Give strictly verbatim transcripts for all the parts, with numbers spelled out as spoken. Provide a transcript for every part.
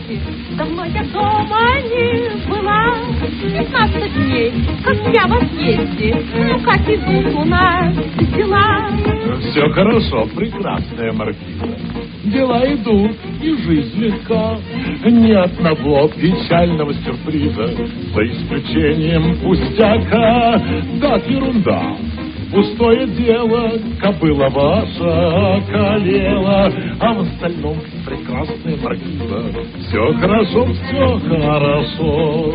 ночи давно я дома не была. Пятнадцать дней, как я в отъезде, ну как идут у нас дела? Все хорошо, прекрасная маркиза. Дела идут, и жизнь легка. Ни одного печального сюрприза, за исключением пустяка. Так, ерунда, пустое дело, кобыла ваша околела. А в остальном прекрасная маркиза. Все хорошо, все хорошо.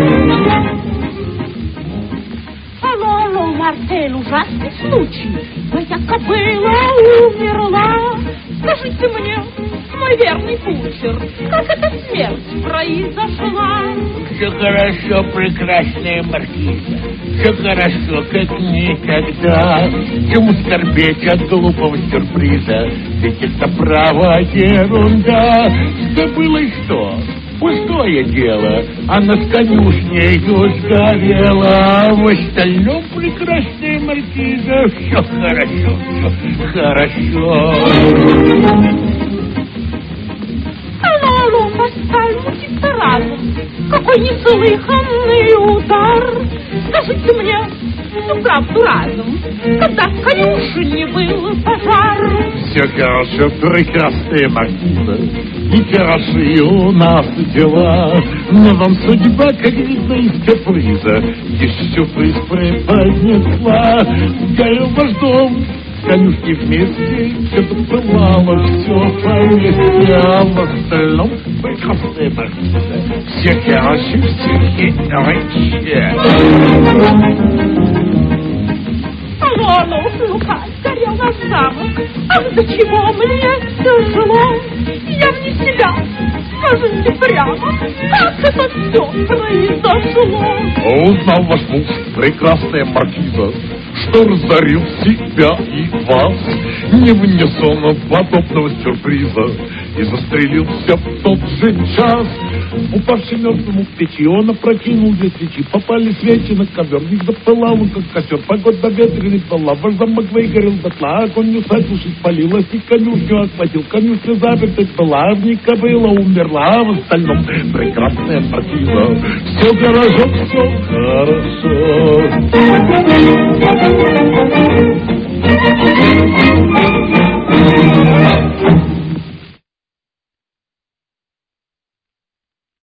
Алло, алло, Марсель, ужасный случай. Моя кобыла умерла. Скажите мне, мой верный кучер, как эта смерть произошла? Все хорошо, прекрасная маркиза. Все хорошо, как никогда. Чему скорбеть от глупого сюрприза? Ведь это право ерунда. Что было и что? Пустое дело, она с конюшнею сгорела. А в остальном прекрасная маркиза. Все хорошо, все хорошо. Алло, алло, Паскаль, мутится разум. Какой неслыханный удар. Скажите мне, ну правду разум, когда в конюшне был пожар? Все хорошо, прекрасная маркиза, и хороши у нас дела. Но вам судьба, как видно, из каприза еще сюрприз преподнесла. Горел ваш дом, с конюшней вместе, что-то пылало все поместе. А в остальном прекрасная маркиза. Все хороши, все хороши. Алло, алло, Лука, сгорел наш замок. Ах, до чего мне тяжело. Я вне себя, скажите прямо, как это все произошло? Узнал ваш муж, прекрасная маркиза, что разорил себя и вас, не вынес он подобного сюрприза и застрелился в тот же час. Упавший мертвому к печи, он опрокинул две свечи, попали свечи на ковер, их запылал он, как костер, погода ветреный была, ваш замок выгорел дотла, огонь не усадьбу спалилась, и конюшню охватил, конюшня запертой была, в ней кобыла умерла, а в остальном прекрасная маркиза. Все хорошо, все хорошо.